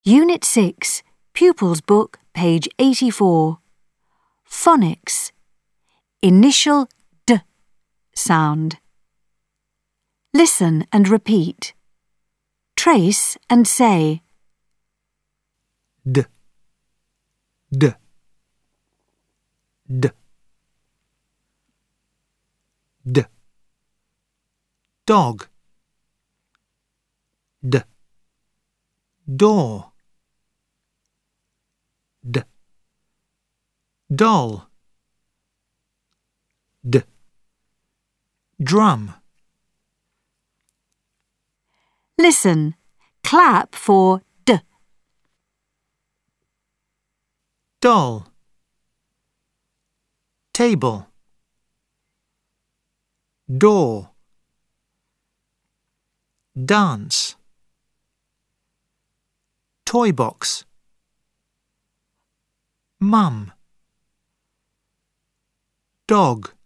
Unit 6, Pupils Book, page 84. Phonics. Initial D sound. Listen and repeat. Trace and say. D, D, D, D. Dog, D. Door, D. Doll, D. Drum. Listen. Clap for D. Doll, table, door, dance, toy box, mum, dog.